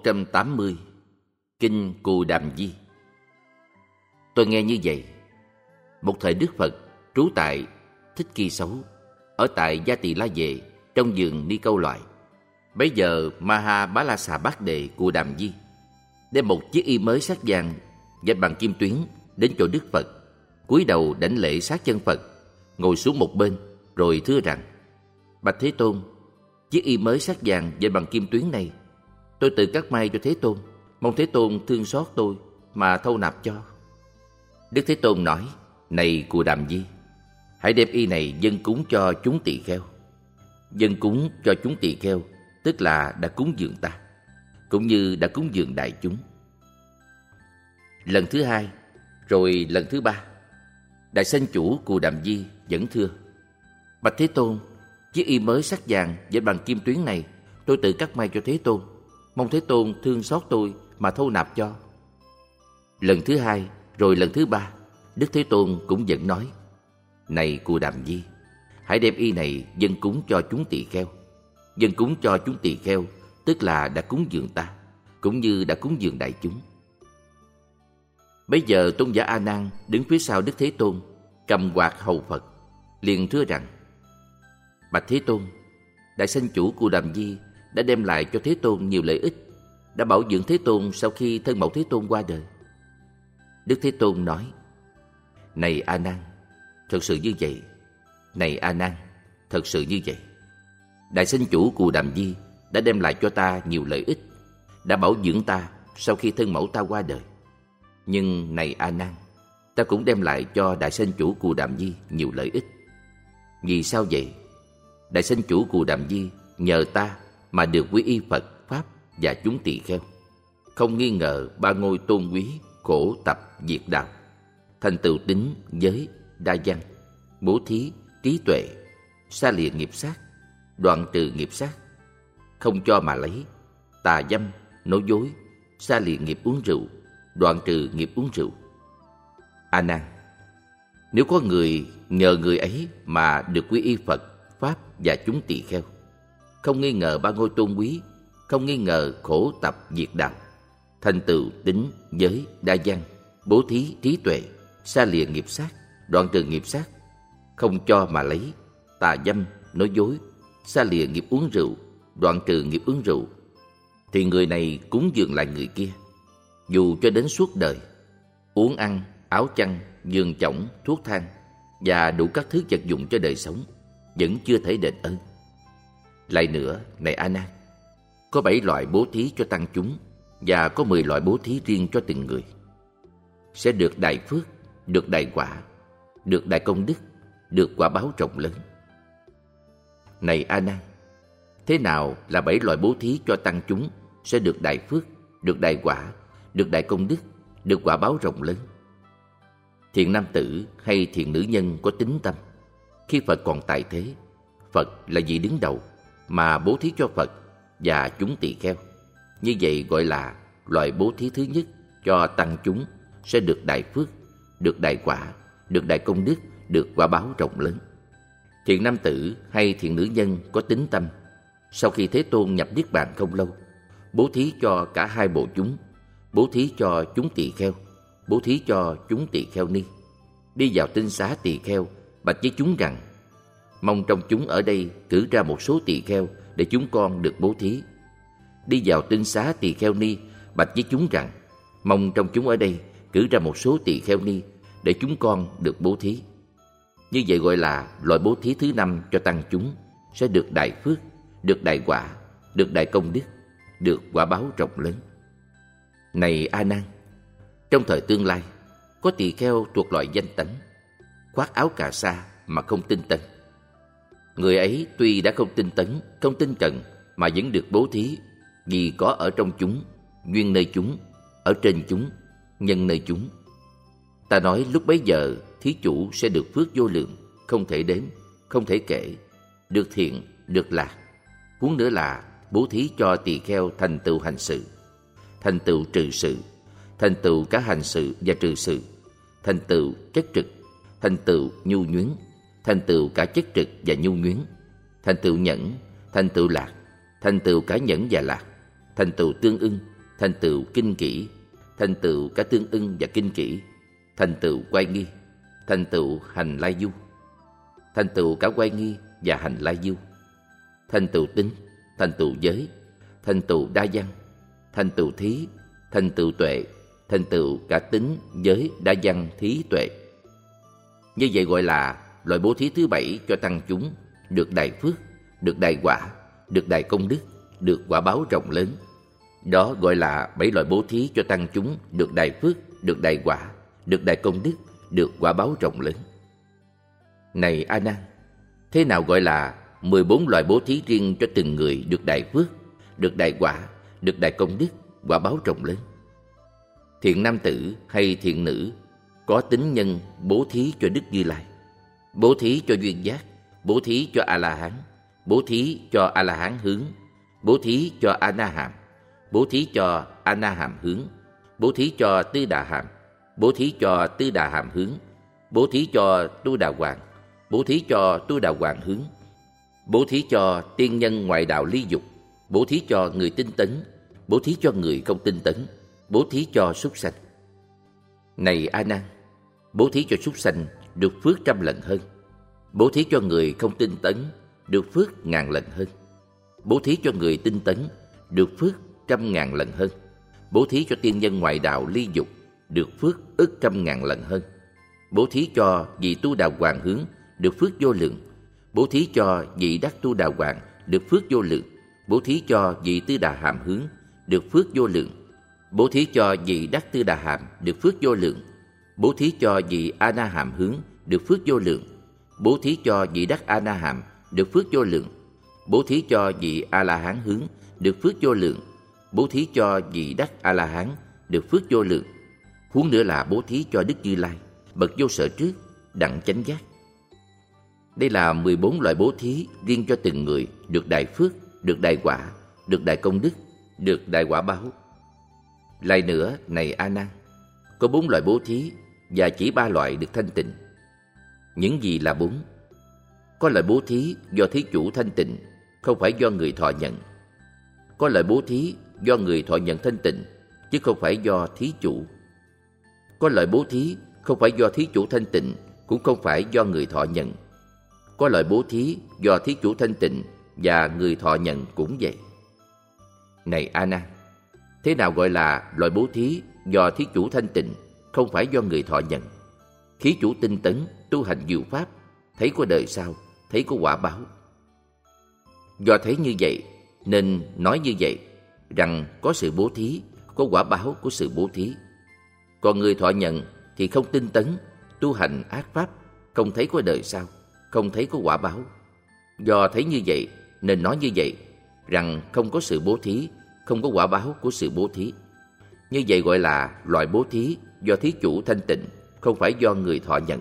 180. Kinh Cù Đàm Di. Tôi nghe như vậy. Một thời Đức Phật trú tại Thích Kỳ Xấu, ở tại Gia Tỳ La Vệ, trong vườn Ni Câu Loại. Bấy giờ Maha Bá La Xà Bát Đề Cù Đàm Di đem một chiếc y mới sát vàng dệt bằng kim tuyến đến chỗ Đức Phật, cúi đầu đảnh lễ sát chân Phật, ngồi xuống một bên, rồi thưa rằng: Bạch Thế Tôn, chiếc y mới sát vàng dệt bằng kim tuyến này tôi tự cắt may cho Thế Tôn, mong Thế Tôn thương xót tôi mà thâu nạp cho. Đức Thế Tôn nói: Này Cù Đàm Di, hãy đem y này dâng cúng cho chúng tỳ kheo. Dâng cúng cho chúng tỳ kheo tức là đã cúng dường ta, cũng như đã cúng dường đại chúng. Lần thứ hai, rồi lần thứ ba, Đại Sanh Chủ Cù Đàm Di vẫn thưa: Bạch Thế Tôn, chiếc y mới sắc vàng dệt bằng kim tuyến này tôi tự cắt may cho Thế Tôn, mong Thế Tôn thương xót tôi mà thâu nạp cho. Lần thứ hai, rồi lần thứ ba, Đức Thế Tôn cũng vẫn nói: Này Cù Đàm Di, hãy đem y này dâng cúng cho chúng tỳ kheo. Dâng cúng cho chúng tỳ kheo tức là đã cúng dường ta, cũng như đã cúng dường đại chúng. Bấy giờ tôn giả A Nan đứng phía sau Đức Thế Tôn, cầm quạt hầu Phật, liền thưa rằng: Bạch Thế Tôn, Đại Sanh Chủ Cù Đàm Di đã đem lại cho Thế Tôn nhiều lợi ích, đã bảo dưỡng Thế Tôn sau khi thân mẫu Thế Tôn qua đời. Đức Thế Tôn nói: Này A Nan, thật sự như vậy. Này A Nan, thật sự như vậy. Đại Sanh Chủ Cù Đàm Di đã đem lại cho ta nhiều lợi ích, đã bảo dưỡng ta sau khi thân mẫu ta qua đời. Nhưng này A Nan, ta cũng đem lại cho Đại Sanh Chủ Cù Đàm Di nhiều lợi ích. Vì sao vậy? Đại Sanh Chủ Cù Đàm Di nhờ ta mà được quy y Phật, Pháp và chúng tỳ kheo, không nghi ngờ ba ngôi tôn quý, khổ tập diệt đạo, thành tựu tín giới, đa văn, bố thí, trí tuệ, xa lìa nghiệp sát, đoạn trừ nghiệp sát, không cho mà lấy, tà dâm, nói dối, xa lìa nghiệp uống rượu, đoạn trừ nghiệp uống rượu. A Nan, nếu có người nhờ người ấy mà được quy y Phật, Pháp và chúng tỳ kheo, không nghi ngờ ba ngôi tôn quý, không nghi ngờ khổ tập diệt đạo, thành tựu tín giới, đa văn, bố thí, trí tuệ, xa lìa nghiệp sát, đoạn trừ nghiệp sát, không cho mà lấy, tà dâm, nói dối, xa lìa nghiệp uống rượu, đoạn trừ nghiệp uống rượu, thì người này cúng dường lại người kia, dù cho đến suốt đời, uống ăn, áo chăn, giường chõng, thuốc thang và đủ các thứ vật dụng cho đời sống, vẫn chưa thể đền ơn. Lại nữa, này A Nan, có 7 loại bố thí cho tăng chúng và có 10 loại bố thí riêng cho từng người, sẽ được đại phước, được đại quả, được đại công đức, được quả báo rộng lớn. Này A Nan, thế nào là 7 loại bố thí cho tăng chúng sẽ được đại phước, được đại quả, được đại công đức, được quả báo rộng lớn? Thiện nam tử hay thiện nữ nhân có tín tâm, khi Phật còn tại thế, Phật là vị đứng đầu mà bố thí cho Phật và chúng tỳ kheo, như vậy gọi là loại bố thí thứ nhất cho tăng chúng sẽ được đại phước, được đại quả, được đại công đức, được quả báo rộng lớn. Thiện nam tử hay thiện nữ nhân có tín tâm, sau khi Thế Tôn nhập niết bàn không lâu, bố thí cho cả hai bộ chúng, bố thí cho chúng tỳ kheo, bố thí cho chúng tỳ kheo ni, đi vào tinh xá tỳ kheo, bạch với chúng rằng: Mong trong chúng ở đây cử ra một số tỳ kheo để chúng con được bố thí. Đi vào tinh xá tỳ kheo ni, bạch với chúng rằng: Mong trong chúng ở đây cử ra một số tỳ kheo ni để chúng con được bố thí. Như vậy gọi là loại bố thí thứ 5 cho tăng chúng sẽ được đại phước, được đại quả, được đại công đức, được quả báo rộng lớn. Này A Nan, trong thời tương lai có tỳ kheo thuộc loại danh tánh, khoác áo cà sa mà không tinh tấn. Người ấy tuy đã không tinh tấn, không tinh cần mà vẫn được bố thí, vì có ở trong chúng, duyên nơi chúng, ở trên chúng, nhân nơi chúng. Ta nói lúc bấy giờ thí chủ sẽ được phước vô lượng, không thể đếm, không thể kể, được thiện, được lạc. Huống nữa là bố thí cho tỳ kheo thành tựu hành sự, thành tựu trừ sự, thành tựu cả hành sự và trừ sự, thành tựu chất trực, thành tựu nhu nhuyến, thành tựu cả chất trực và nhu nhuyến, thành tựu nhẫn, thành tựu lạc, thành tựu cả nhẫn và lạc, thành tựu tương ưng, thành tựu kinh kỷ, thành tựu cả tương ưng và kinh kỷ, thành tựu quay nghi, thành tựu hành lai du, thành tựu cả quay nghi và hành lai du, thành tựu tính, thành tựu giới, thành tựu đa văn, thành tựu thí, thành tựu tuệ, thành tựu cả tính, giới, đa văn, thí, tuệ. Như vậy gọi là loại bố thí thứ 7 cho tăng chúng, được đại phước, được đại quả, được đại công đức, được quả báo rộng lớn. Đó gọi là 7 loại bố thí cho tăng chúng, được đại phước, được đại quả, được đại công đức, được quả báo rộng lớn. Này A Nan, thế nào gọi là 14 loại bố thí riêng cho từng người được đại phước, được đại quả, được đại công đức, quả báo rộng lớn? Thiện nam tử hay thiện nữ có tính nhân bố thí cho Đức Như Lai, bố thí cho duyên giác, bố thí cho A-la-hán, bố thí cho A-la-hán hướng, bố thí cho A-na-hàm, bố thí cho A-na-hàm hướng, bố thí cho Tư Đà Hàm, bố thí cho Tư Đà Hàm hướng, bố thí cho Tu Đà Hoàng, bố thí cho Tu Đà Hoàng hướng, bố thí cho tiên nhân ngoại đạo ly dục, bố thí cho người tinh tấn, bố thí cho người không tinh tấn, bố thí cho súc sanh. Này A Nan, bố thí cho súc sanh được phước 100 lần hơn, bố thí cho người không tinh tấn được phước 1000 lần hơn, bố thí cho người tinh tấn được phước 100.000 lần hơn, bố thí cho tiên nhân ngoại đạo ly dục được phước ức 100.000 lần hơn, bố thí cho vị Tu Đà Hoàng hướng được phước vô lượng, bố thí cho vị đắc Tu Đà Hoàng được phước vô lượng, bố thí cho vị Tư Đà Hàm hướng được phước vô lượng, bố thí cho vị đắc Tư Đà Hàm được phước vô lượng, bố thí cho vị A-na-hàm hướng được phước vô lượng, bố thí cho vị đắc A-na-hàm được phước vô lượng, bố thí cho vị A-la-hán hướng được phước vô lượng, bố thí cho vị đắc A-la-hán được phước vô lượng. Huống nữa là bố thí cho Đức Như Lai, bậc vô sở trước, đặng chánh giác. Đây là 14 loại bố thí riêng cho từng người được đại phước, được đại quả, được đại công đức, được đại quả báo. Lại nữa, này A Nan, có 4 loại bố thí và chỉ 3 loại được thanh tịnh. Những gì là 4? Có loại bố thí do thí chủ thanh tịnh, không phải do người thọ nhận. Có loại bố thí do người thọ nhận thanh tịnh, chứ không phải do thí chủ. Có loại bố thí không phải do thí chủ thanh tịnh, cũng không phải do người thọ nhận. Có loại bố thí do thí chủ thanh tịnh và người thọ nhận cũng vậy. Này A Nan, thế nào gọi là loại bố thí do thí chủ thanh tịnh, không phải do người thọ nhận? Thí chủ tinh tấn, tu hành diệu pháp, thấy có đời sau, thấy có quả báo. Do thấy như vậy nên nói như vậy, rằng có sự bố thí, có quả báo của sự bố thí. Còn người thọ nhận thì không tinh tấn, tu hành ác pháp, không thấy có đời sau, không thấy có quả báo. Do thấy như vậy nên nói như vậy, rằng không có sự bố thí, không có quả báo của sự bố thí. Như vậy gọi là loại bố thí do thí chủ thanh tịnh, không phải do người thọ nhận.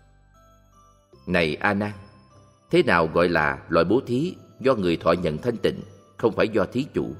Này A Nan, thế nào gọi là loại bố thí do người thọ nhận thanh tịnh, không phải do thí chủ?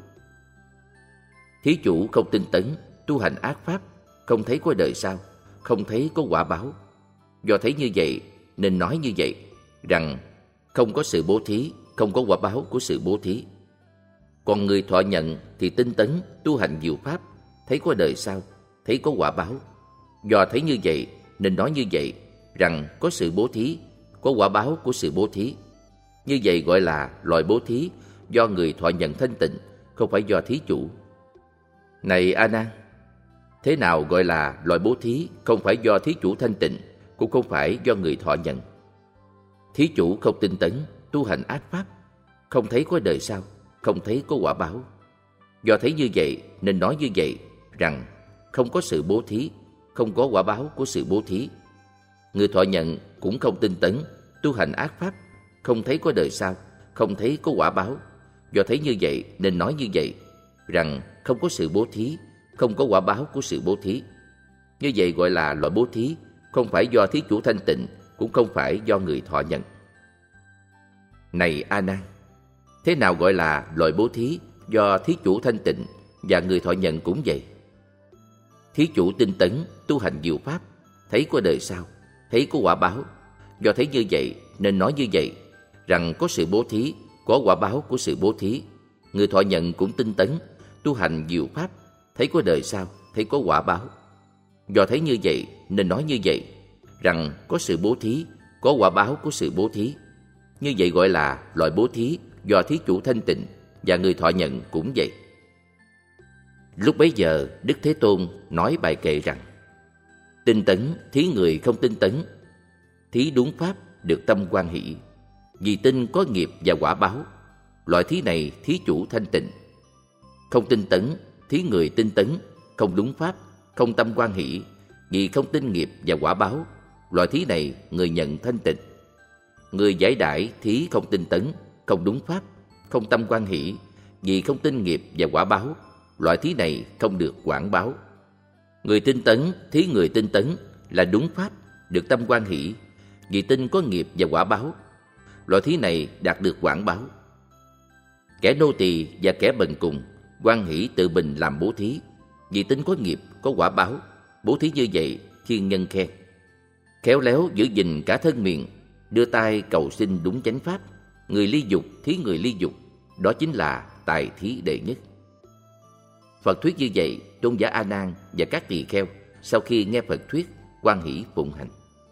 Thí chủ không tinh tấn, tu hành ác pháp, không thấy có đời sau, không thấy có quả báo. Do thấy như vậy nên nói như vậy, rằng không có sự bố thí, không có quả báo của sự bố thí. Còn người thọ nhận thì tinh tấn, tu hành diệu pháp, thấy có đời sau, thấy có quả báo. Do thấy như vậy nên nói như vậy, rằng có sự bố thí, có quả báo của sự bố thí. Như vậy gọi là loại bố thí do người thọ nhận thanh tịnh, không phải do thí chủ. Này A Nan, thế nào gọi là loại bố thí không phải do thí chủ thanh tịnh, cũng không phải do người thọ nhận? Thí chủ không tinh tấn, tu hành ác pháp, không thấy có đời sau, không thấy có quả báo. Do thấy như vậy nên nói như vậy, rằng không có sự bố thí, không có quả báo của sự bố thí. Người thọ nhận cũng không tinh tấn, tu hành ác pháp, không thấy có đời sau, không thấy có quả báo. Do thấy như vậy nên nói như vậy, rằng không có sự bố thí, không có quả báo của sự bố thí. Như vậy gọi là loại bố thí không phải do thí chủ thanh tịnh, cũng không phải do người thọ nhận. Này A Nan, thế nào gọi là loại bố thí do thí chủ thanh tịnh và người thọ nhận cũng vậy? Thí chủ tinh tấn, tu hành diệu pháp, thấy có đời sau, thấy có quả báo. Do thấy như vậy nên nói như vậy, rằng có sự bố thí, có quả báo của sự bố thí. Người thọ nhận cũng tinh tấn, tu hành diệu pháp, thấy có đời sau, thấy có quả báo. Do thấy như vậy nên nói như vậy, rằng có sự bố thí, có quả báo của sự bố thí. Như vậy gọi là loại bố thí do thí chủ thanh tịnh, và người thọ nhận cũng vậy. Lúc bấy giờ Đức Thế Tôn nói bài kệ rằng: tinh tấn thí người không tinh tấn, thí đúng pháp được tâm hoan hỷ. Vì tin có nghiệp và quả báo, loại thí này thí chủ thanh tịnh. Không tinh tấn thí người tinh tấn, không đúng pháp, không tâm hoan hỷ. Vì không tin nghiệp và quả báo, loại thí này người nhận thanh tịnh. Người giải đãi thí không tinh tấn, không đúng pháp, không tâm hoan hỷ. Vì không tin nghiệp và quả báo, loại thí này không được quảng báo. Người tinh tấn thí người tinh tấn là đúng pháp, được tâm hoan hỷ. Vì tin có nghiệp và quả báo, loại thí này đạt được quảng báo. Kẻ nô tỳ và kẻ bần cùng hoan hỷ tự mình làm bố thí. Vì tin có nghiệp, có quả báo, bố thí như vậy thiên nhân khen. Khéo léo giữ gìn cả thân miệng, đưa tay cầu xin đúng chánh pháp. Người ly dục thí người ly dục, đó chính là tài thí đệ nhất. Phật thuyết như vậy, tôn giả A Nan và các tỳ kheo sau khi nghe Phật thuyết hoan hỷ phụng hành.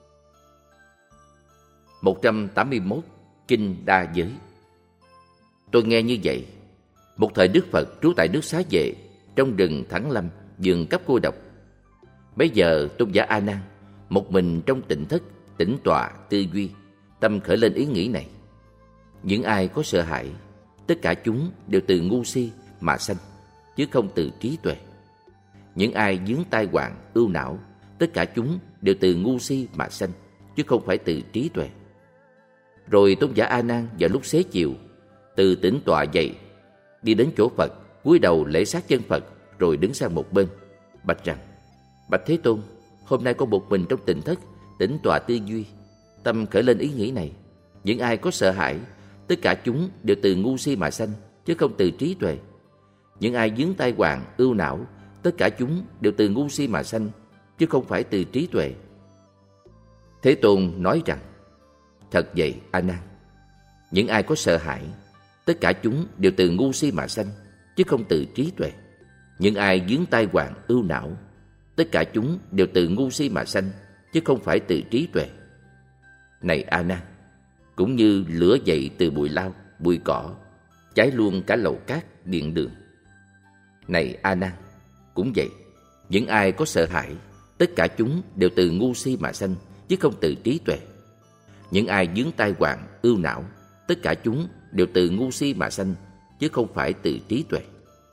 181. Kinh Đa Giới. Tôi nghe như vậy. Một thời Đức Phật trú tại nước Xá Vệ, trong rừng Thắng Lâm, vườn cấp cô độc. Bấy giờ tôn giả A Nan một mình trong tịnh thất, tĩnh tọa tư duy, tâm khởi lên ý nghĩ này: những ai có sợ hãi, tất cả chúng đều từ ngu si mà sanh, chứ không từ trí tuệ. Những ai vướng tai họa ưu não, tất cả chúng đều từ ngu si mà sanh, chứ không phải từ trí tuệ. Rồi tôn giả A Nan vào lúc xế chiều từ tĩnh tọa dậy, đi đến chỗ Phật, cúi đầu lễ sát chân Phật, rồi đứng sang một bên, bạch rằng: bạch Thế Tôn, hôm nay con một mình trong tịnh thất, tĩnh tọa tư duy, tâm khởi lên ý nghĩ này: những ai có sợ hãi, tất cả chúng đều từ ngu si mà sanh, chứ không từ trí tuệ. Những ai vướng tai họa ưu não, tất cả chúng đều từ ngu si mà sanh, chứ không phải từ trí tuệ. Thế Tôn nói rằng: thật vậy A Nan, những ai có sợ hãi, tất cả chúng đều từ ngu si mà sanh, chứ không từ trí tuệ. Những ai vướng tai họa ưu não, tất cả chúng đều từ ngu si mà sanh, chứ không phải từ trí tuệ. Này A Nan, cũng như lửa dậy từ bụi lau, bụi cỏ, cháy luôn cả lầu cát, điện đường. Này A Nan, cũng vậy, những ai có sợ hãi, tất cả chúng đều từ ngu si mà sanh, chứ không từ trí tuệ. Những ai vướng tai họa ưu não, tất cả chúng đều từ ngu si mà sanh, chứ không phải từ trí tuệ.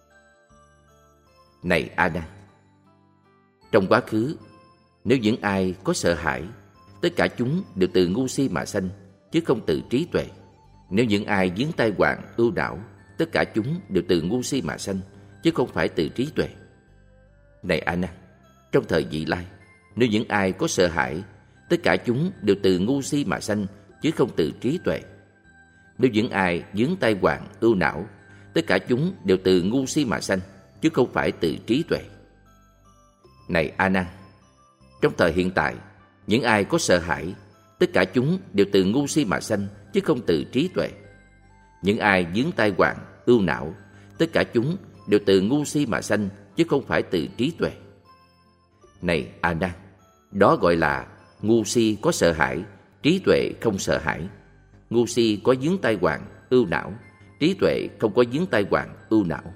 Này A Nan, trong quá khứ, nếu những ai có sợ hãi, tất cả chúng đều từ ngu si mà sanh, chứ không từ trí tuệ. Nếu những ai vướng tai họa ưu não, tất cả chúng đều từ ngu si mà sanh, chứ không phải từ trí tuệ. Này A Nan, trong thời vị lai, nếu những ai có sợ hãi, tất cả chúng đều từ ngu si mà sanh, chứ không từ trí tuệ. Nếu những ai vướng tai họa ưu não, tất cả chúng đều từ ngu si mà sanh, chứ không phải từ trí tuệ. Này A Nan, trong thời hiện tại, những ai có sợ hãi, tất cả chúng đều từ ngu si mà sanh, chứ không từ trí tuệ. Những ai vướng tai họa ưu não, tất cả chúng đều từ ngu si mà sanh, chứ không phải từ trí tuệ. Này A Nan, đó gọi là ngu si có sợ hãi, trí tuệ không sợ hãi. Ngu si có vướng tai họa ưu não, trí tuệ không có vướng tai họa ưu não.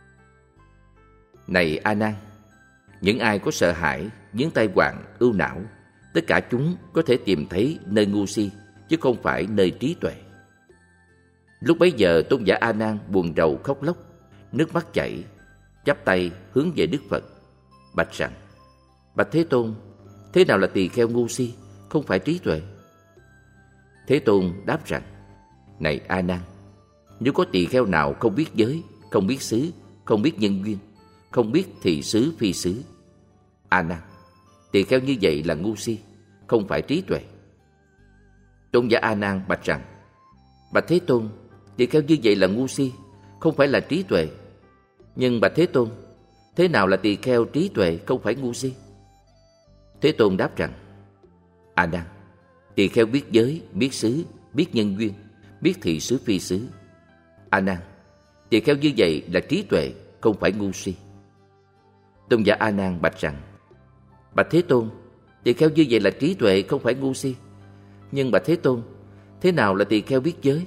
Này A Nan, những ai có sợ hãi, vướng tai họa ưu não, tất cả chúng có thể tìm thấy nơi ngu si, chứ không phải nơi trí tuệ. Lúc bấy giờ tôn giả A Nan buồn rầu khóc lóc, nước mắt chảy, chắp tay hướng về Đức Phật, bạch rằng: bạch Thế Tôn, thế nào là tỳ kheo ngu si, không phải trí tuệ? Thế Tôn đáp rằng: này A Nan, nếu có tỳ kheo nào không biết giới, không biết xứ, không biết nhân duyên, không biết thì xứ phi xứ, A Nan, tỳ kheo như vậy là ngu si, không phải trí tuệ. Tôn giả A Nan bạch rằng: bạch Thế Tôn, tỳ kheo như vậy là ngu si, không phải là trí tuệ. Nhưng bạch Thế Tôn, thế nào là tỳ kheo trí tuệ, không phải ngu si? Thế Tôn đáp rằng: A Nan, tỳ kheo biết giới, biết xứ, biết nhân duyên, biết thị xứ phi xứ. A Nan, tỳ kheo như vậy là trí tuệ, không phải ngu si. Tôn giả A Nan bạch rằng: Bạch Thế Tôn, tỳ kheo như vậy là trí tuệ, không phải ngu si. Nhưng bạch Thế Tôn, thế nào là tỳ kheo biết giới?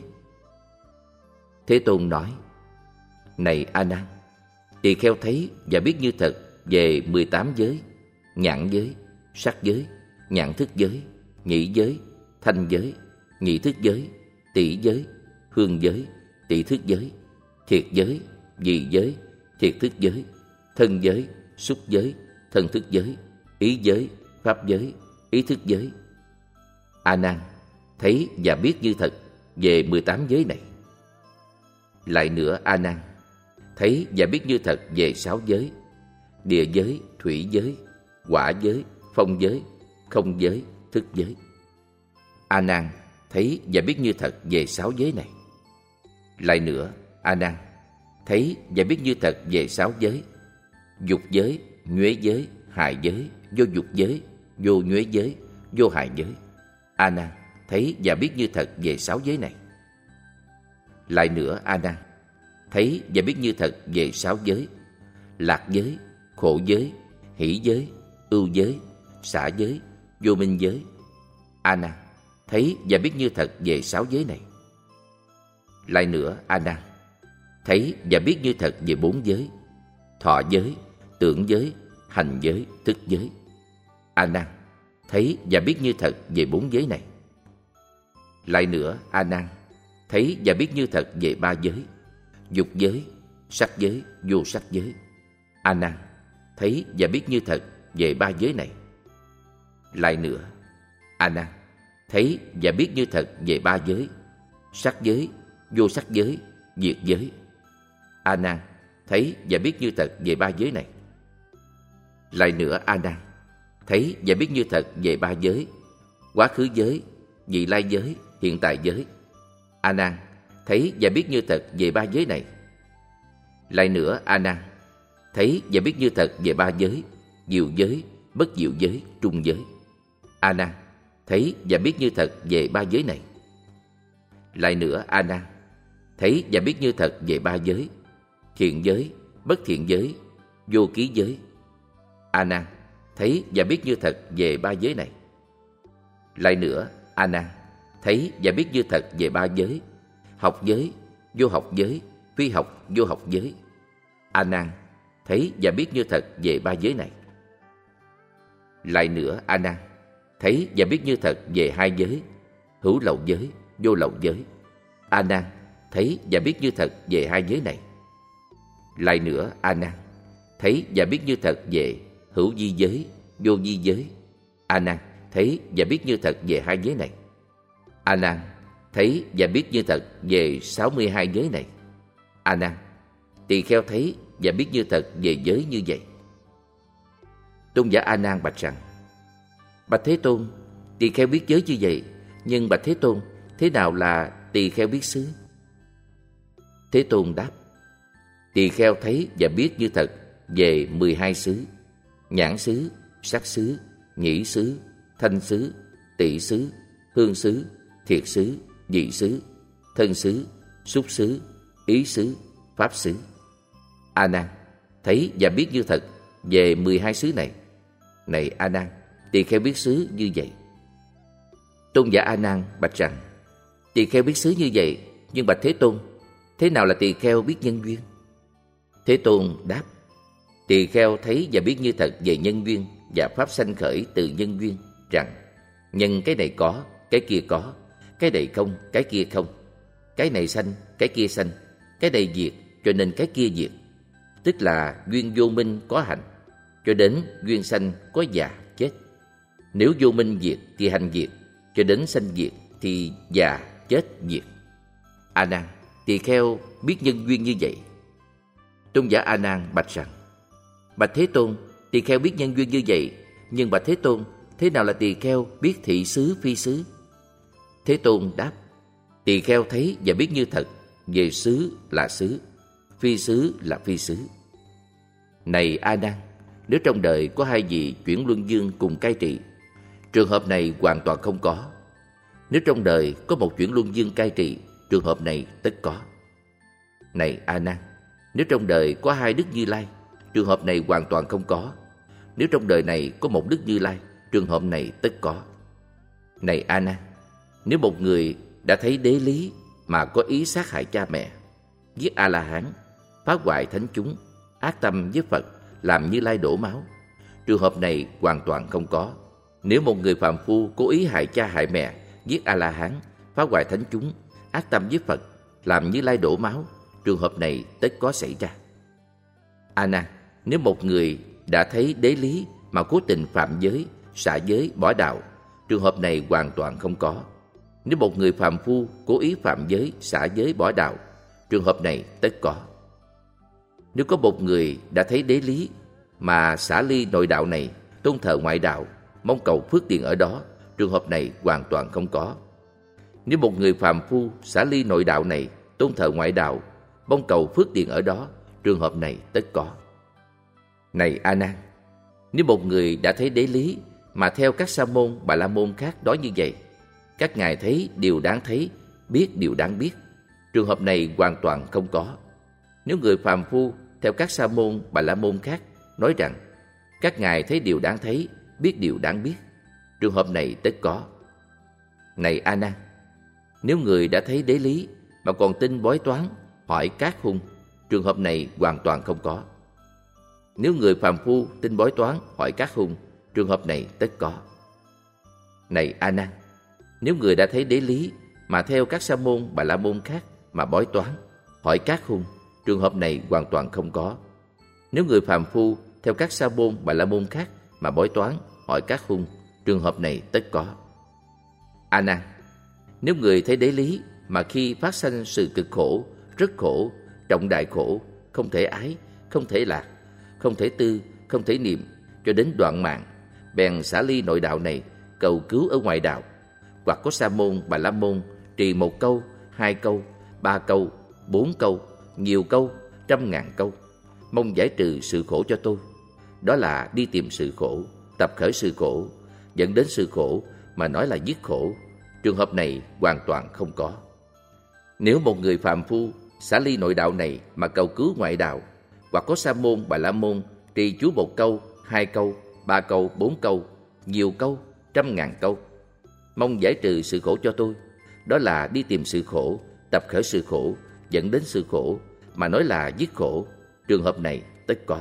Thế Tôn nói: Này A Nan, tỳ kheo thấy và biết như thật về 18 giới: nhãn giới, sắc giới, nhãn thức giới, nhĩ giới, thanh giới, nhị thức giới, tỷ giới, hương giới, tỷ thức giới, thiệt giới, vị giới, thiệt thức giới, thân giới, xúc giới, thân thức giới, ý giới, pháp giới, ý thức giới. A Nan, thấy và biết như thật về 18 giới này. Lại nữa A Nan, thấy và biết như thật về 6 giới: địa giới, thủy giới, hỏa giới, phong giới, không giới, thức giới. A Nan, thấy và biết như thật về 6 giới này. Lại nữa A Nan, thấy và biết như thật về 6 giới: dục giới, nhuế giới, hại giới, vô dục giới, vô nhuế giới, vô hại giới. A Nan, thấy và biết như thật về 6 giới này. Lại nữa A Nan, thấy và biết như thật về 6 giới: lạc giới, khổ giới, hỷ giới, ưu giới, xả giới, vô minh giới. A Nan, thấy và biết như thật về 6 giới này. Lại nữa A Nan, thấy và biết như thật về 4 giới: thọ giới, tưởng giới, hành giới, thức giới. A Nan, thấy và biết như thật về 4 giới này. Lại nữa A Nan, thấy và biết như thật về 3 giới: dục giới, sắc giới, vô sắc giới. A Nan, thấy và biết như thật về 3 giới này. Lại nữa A Nan, thấy và biết như thật về 3 giới: sắc giới, vô sắc giới, diệt giới. A Nan, thấy và biết như thật về 3 giới này. Lại nữa A Nan, thấy và biết như thật về 3 giới: quá khứ giới, vị lai giới, hiện tại giới. A Nan, thấy và biết như thật về 3 giới này. Lại nữa A Nan, thấy và biết như thật về 3 giới: diệu giới, bất diệu giới, trung giới. A Nan, thấy và biết như thật về 3 giới này. Lại nữa A Nan, thấy và biết như thật về 3 giới: thiện giới, bất thiện giới, vô ký giới. A Nan, thấy và biết như thật về 3 giới này. Lại nữa A Nan, thấy và biết như thật về 3 giới: học giới, vô học giới, phi học, vô học giới. A Nan, thấy và biết như thật về 3 giới này. Lại nữa A Nan, thấy và biết như thật về 2 giới: hữu lậu giới, vô lậu giới. A Nan, thấy và biết như thật về 2 giới này. Lại nữa A Nan, thấy và biết như thật về hữu vi giới, vô vi giới. A Nan, thấy và biết như thật về 2 giới này. A Nan, thấy và biết như thật về 62 giới này. A Nan, tỳ kheo thấy và biết như thật về giới như vậy. Tôn giả A Nan bạch rằng: Bạch Thế Tôn, tỳ kheo biết giới như vậy, nhưng bạch Thế Tôn, thế nào là tỳ kheo biết xứ? Thế Tôn đáp: Tỳ kheo thấy và biết như thật về 12 xứ: nhãn xứ, sắc xứ, nhĩ xứ, thanh xứ, tỷ xứ, hương xứ, thiệt xứ, vị xứ, thân xứ, xúc xứ, ý xứ, pháp xứ. A Nan, thấy và biết như thật về 12 xứ này. Này A Nan, tỳ kheo biết xứ như vậy. Tôn giả A Nan bạch rằng: Tỳ kheo biết xứ như vậy, nhưng bạch Thế Tôn, thế nào là tỳ kheo biết nhân duyên? Thế Tôn đáp: Tỳ kheo thấy và biết như thật về nhân duyên và pháp sanh khởi từ nhân duyên, rằng nhân cái này có, cái kia có, cái này không, cái kia không, cái này sanh, cái kia sanh, cái này diệt, cho nên cái kia diệt. Tức là duyên vô minh có hành, cho đến duyên sanh có già chết. Nếu vô minh diệt thì hành diệt, cho đến sanh diệt thì già chết diệt. A Nan, tỳ kheo biết nhân duyên như vậy. Tôn giả A Nan bạch rằng: Bạch Thế Tôn, tỳ kheo biết nhân duyên như vậy, nhưng bạch Thế Tôn, thế nào là tỳ kheo biết thị xứ phi xứ? Thế Tôn đáp: Tỳ kheo thấy và biết như thật về xứ là xứ, phi xứ là phi xứ. Này A Nan, nếu trong đời có 2 vị chuyển luân dương cùng cai trị, trường hợp này hoàn toàn không có. Nếu trong đời có 1 chuyển luân dương cai trị, trường hợp này tất có. Này A Nan, nếu trong đời có 2 Đức Như Lai, trường hợp này hoàn toàn không có. Nếu trong đời này có một Đức Như Lai, trường hợp này tất có. Này A Nan, nếu một người đã thấy đế lý mà có ý sát hại cha mẹ, giết A La Hán, phá hoại thánh chúng, ác tâm với Phật, làm Như Lai đổ máu, trường hợp này hoàn toàn không có. Nếu một người phàm phu cố ý hại cha hại mẹ, giết A La Hán, phá hoại thánh chúng, ác tâm với Phật, làm Như Lai đổ máu, trường hợp này tất có xảy ra. A Nan, nếu một người đã thấy đế lý mà cố tình phạm giới, xả giới, bỏ đạo, trường hợp này hoàn toàn không có. Nếu một người phàm phu cố ý phạm giới, xả giới, bỏ đạo, trường hợp này tất có. Nếu có một người đã thấy đế lý mà xả ly nội đạo này, tôn thờ ngoại đạo, mong cầu phước điền ở đó, trường hợp này hoàn toàn không có. Nếu một người phàm phu xả ly nội đạo này, tôn thờ ngoại đạo, mong cầu phước điền ở đó, trường hợp này tất có. Này A Nan, nếu một người đã thấy đế lý mà theo các sa môn, bà la môn khác nói như vậy, các ngài thấy điều đáng thấy, biết điều đáng biết, trường hợp này hoàn toàn không có. Nếu người phàm phu theo các sa môn, bà la môn khác nói rằng các ngài thấy điều đáng thấy, biết điều đáng biết, trường hợp này tất có. Này A Nan, nếu người đã thấy đế lý mà còn tin bói toán, hỏi cát hung, trường hợp này hoàn toàn không có. Nếu người phàm phu tin bói toán, hỏi cát hung, trường hợp này tất có. Này A Nan, nếu người đã thấy đế lý mà theo các sa môn, bà la môn khác mà bói toán, hỏi cát hung, trường hợp này hoàn toàn không có. Nếu người phàm phu theo các sa môn, bà la môn khác mà bói toán, hỏi cát hung, trường hợp này tất có. A Nan, nếu người thấy đế lý mà khi phát sanh sự cực khổ, rất khổ, trọng đại khổ, không thể ái, không thể lạc, không thể tư, không thể niệm, cho đến đoạn mạng, bèn xả ly nội đạo này, cầu cứu ở ngoại đạo, hoặc có sa môn, bà la môn trì 1 câu, 2 câu, 3 câu, 4 câu, nhiều câu, 100.000 câu, mong giải trừ sự khổ cho tôi. Đó là đi tìm sự khổ, tập khởi sự khổ, dẫn đến sự khổ mà nói là dứt khổ, trường hợp này hoàn toàn không có. Nếu một người phàm phu xả ly nội đạo này mà cầu cứu ngoại đạo, hoặc có sa môn, bà la môn trì chú 1 câu, 2 câu, 3 câu, 4 câu, nhiều câu, 100.000 câu, mong giải trừ sự khổ cho tôi, đó là đi tìm sự khổ, tập khởi sự khổ, dẫn đến sự khổ mà nói là dứt khổ, trường hợp này tất có.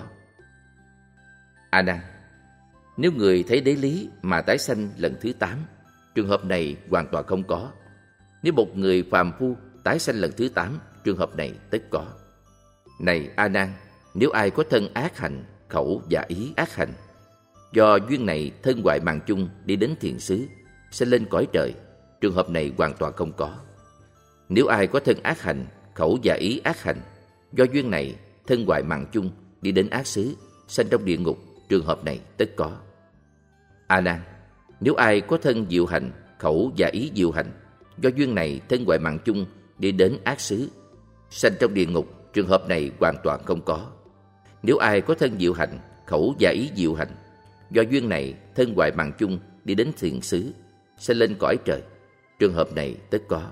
A Nan, nếu người thấy đế lý mà tái sanh lần thứ 8, trường hợp này hoàn toàn không có. Nếu một người phàm phu tái sanh lần thứ 8, trường hợp này tất có. Này A Nan, nếu ai có thân ác hành, khẩu và ý ác hành, do duyên này thân hoại mạng chung đi đến thiện xứ, sẽ lên cõi trời, trường hợp này hoàn toàn không có. Nếu ai có thân ác hành, khẩu và ý ác hành, do duyên này thân hoại mạng chung đi đến ác xứ, sanh trong địa ngục, trường hợp này tất có. A Nan, nếu ai có thân diệu hành, khẩu và ý diệu hành, do duyên này thân hoại mạng chung đi đến ác xứ, sanh trong địa ngục, trường hợp này hoàn toàn không có. Nếu ai có thân diệu hành, khẩu và ý diệu hành, do duyên này thân hoại mạng chung đi đến thiện xứ, sẽ lên cõi trời, trường hợp này tất có.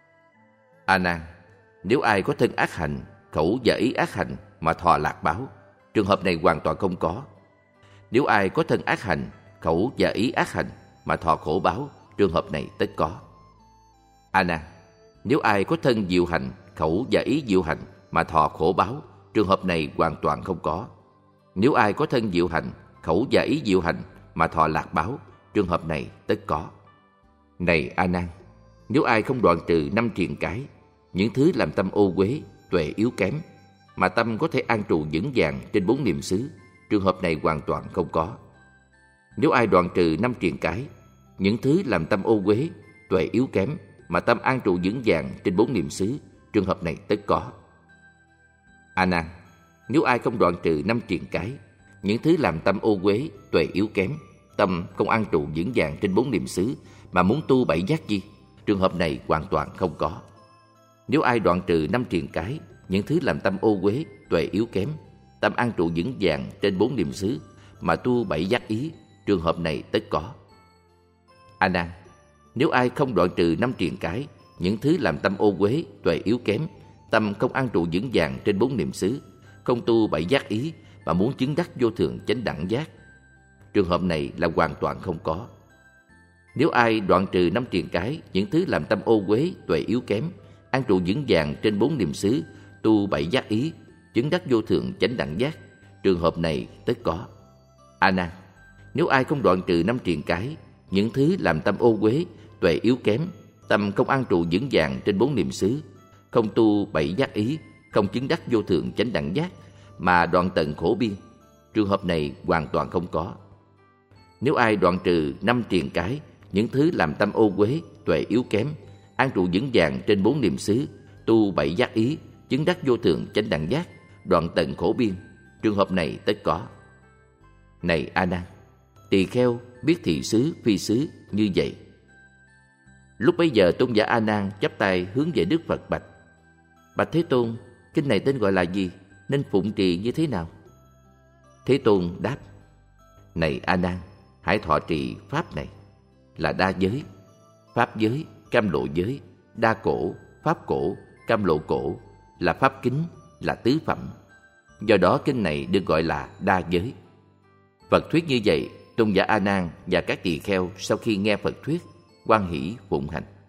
A Nan, nếu ai có thân ác hành, khẩu và ý ác hành mà thọ lạc báo, trường hợp này hoàn toàn không có. Nếu ai có thân ác hành, khẩu và ý ác hành mà thọ khổ báo, trường hợp này tất có. A Nan, nếu ai có thân diệu hành, khẩu và ý diệu hành mà thọ khổ báo, trường hợp này hoàn toàn không có. Nếu ai có thân diệu hành, khẩu và ý diệu hành mà thọ lạc báo, trường hợp này tất có. Này A Nan, nếu ai không đoạn trừ 5 triền cái, những thứ làm tâm ô uế, tuệ yếu kém, mà tâm có thể an trụ vững vàng trên 4 niệm xứ, trường hợp này hoàn toàn không có. Nếu ai đoạn trừ 5 triền cái, những thứ làm tâm ô uế, tuệ yếu kém, mà tâm an trụ vững vàng trên 4 niệm xứ, trường hợp này tất có. A Nan, nếu ai không đoạn trừ 5 triền cái, những thứ làm tâm ô uế, tuệ yếu kém, tâm không an trụ vững vàng trên 4 niệm xứ, mà muốn tu 7 giác chi, trường hợp này hoàn toàn không có. Nếu ai đoạn trừ 5 triền cái, những thứ làm tâm ô uế, tuệ yếu kém, tâm an trụ vững vàng trên 4 niệm xứ, mà tu 7 giác ý, trường hợp này tất có. A Nan, nếu ai không đoạn trừ 5 triền cái, những thứ làm tâm ô uế, tuệ yếu kém, tâm không an trụ vững vàng trên 4 niệm xứ, không tu 7 giác ý, mà muốn chứng đắc vô thượng chánh đẳng giác. Trường hợp này là hoàn toàn không có. Nếu ai đoạn trừ 5 triền cái, những thứ làm tâm ô uế, tuệ yếu kém, an trụ vững vàng trên 4 niệm xứ, tu 7 giác ý, chứng đắc vô thượng chánh đẳng giác, trường hợp này tất có. A Nan, nếu ai không đoạn trừ 5 triền cái, những thứ làm tâm ô uế, tuệ yếu kém, tâm không an trụ vững vàng trên 4 niệm xứ, không tu 7 giác ý, không chứng đắc vô thượng chánh đẳng giác, mà đoạn tận khổ biên, trường hợp này hoàn toàn không có. Nếu ai đoạn trừ 5 triền cái, những thứ làm tâm ô uế, tuệ yếu kém, an trụ vững vàng trên 4 niệm xứ, tu 7 giác ý, chứng đắc vô thượng chánh đẳng giác, đoạn tận khổ biên, trường hợp này tất có. Này A Nan, tỳ kheo biết thị xứ phi xứ như vậy. Lúc bấy giờ tôn giả A Nan chắp tay hướng về Đức Phật bạch: Bạch Thế Tôn, kinh này tên gọi là gì, nên phụng trì như thế nào? Thế Tôn đáp: Này A Nan, hãy thọ trì pháp này là đa giới, pháp giới, cam lộ giới, đa cổ, pháp cổ, cam lộ cổ, là pháp kính, là tứ phẩm. Do đó kinh này được gọi là đa giới. Phật thuyết như vậy, tôn giả A Nan và các tỳ kheo sau khi nghe Phật thuyết hoan hỷ phụng hành.